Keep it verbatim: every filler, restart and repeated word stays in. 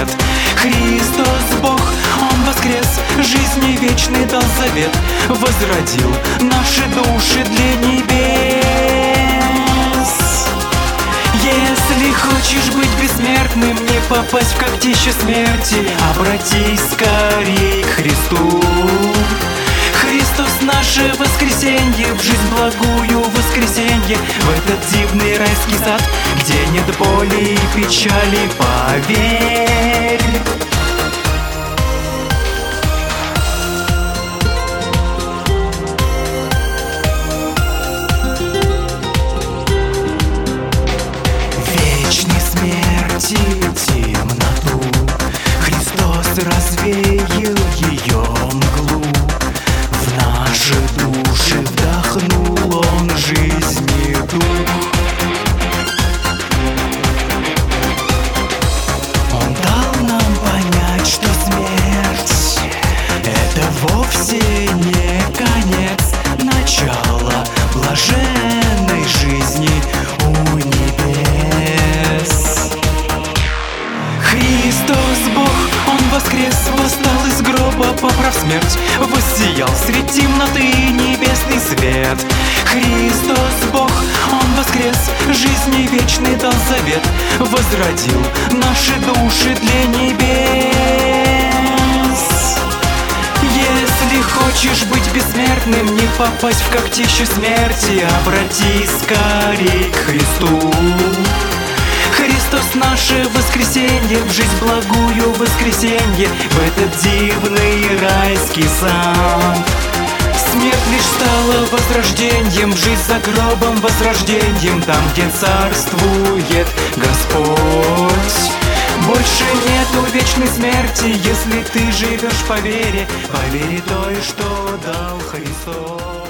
свет. Христос Бог, Он воскрес, жизни вечный дал завет, возродил наши души для небес. Если хочешь быть бессмертным, не попасть в когтище смерти, обратись скорей к Христу. Христос наше воскресенье, в жизнь благую воскресенье, в этот дивный райский сад, где нет боли и печали, поверь. Вечной смерти темноту Христос развеял ее мглу. В наши души вдохнул Он жизни дух. Он дал нам понять, что смерть — это вовсе не конец, начало блаженной жизни у небес. Христос Бог, Он воскрес, восстал из гроба, поправ смерть, воссиял средь темноты небесный свет. Христос Бог, Он воскрес, жизни вечный дал завет, возродил наши души для небес. Если хочешь быть бессмертным, не попасть в когтище смерти, обратись скорей к Христу. Христос наше воскресенье, в жизнь благую воскресенье, в этот дивный райский сад. Смерть лишь стала возрождением, жизнь за гробом возрождением, там, где царствует Господь. Больше нету вечной смерти, если ты живешь по вере, по вере той, что дал Христос.